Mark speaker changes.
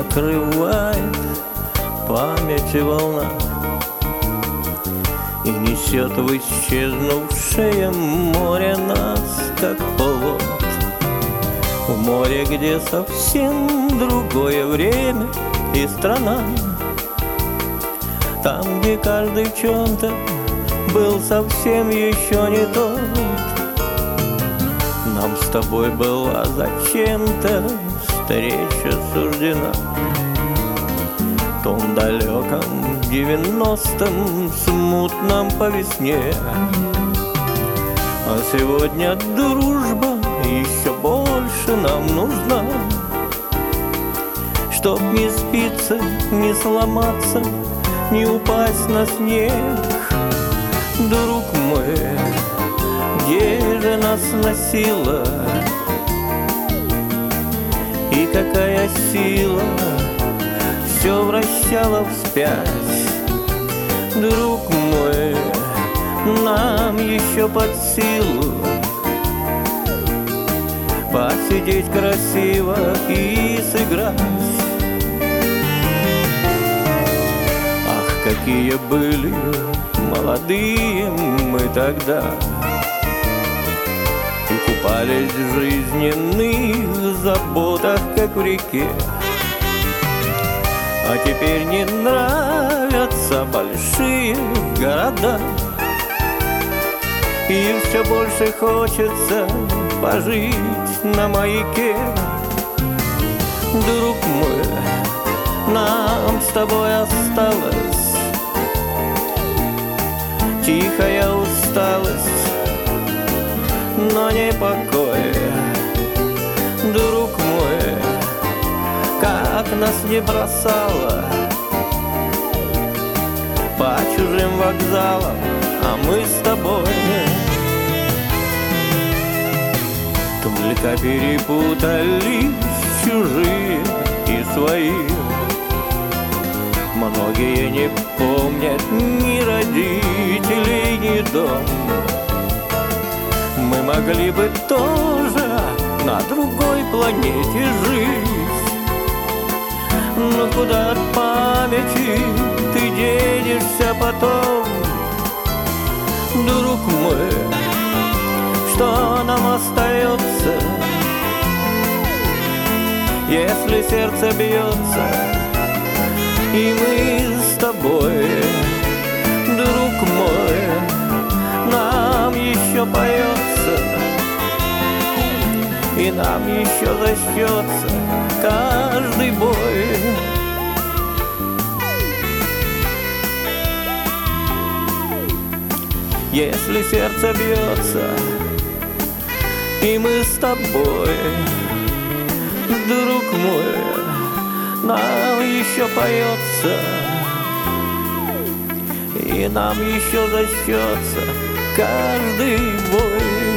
Speaker 1: накрывает памяти волна и несет в исчезнувшее море нас, как плод. В море, где совсем другое время и страна, там, где каждый в чем-то был совсем еще не тот. Нам с тобой была зачем-то встреча суждена. В том далеком 90-м, смутном по весне. А сегодня дружба еще больше нам нужна, чтоб не спиться, не сломаться, не упасть на снег. Друг мой, где же нас носила, и какая сила все вращала вспять. Друг мой, нам еще под силу посидеть красиво и сыграть. Ах, какие были молодые мы тогда, и купались в жизненных заботах, как в реке. А теперь не нравятся большие города, и все больше хочется пожить на маяке. Друг мой, нам с тобой осталось тихая усталость, но не покой. Друг мой, как нас не бросало по чужим вокзалам, а мы с тобой только перепутались чужие и свои. Многие не помнят ни родителей, ни дом. Мы могли бы тоже на другой планете жить, но куда от памяти ты денешься потом? Друг мой, что нам остается, если сердце бьется, и мы с тобой? Друг мой, нам еще поется, и нам еще зачтется каждый бой. Если сердце бьется, и мы с тобой, друг мой, нам еще поется, и нам еще зачтется каждый бой.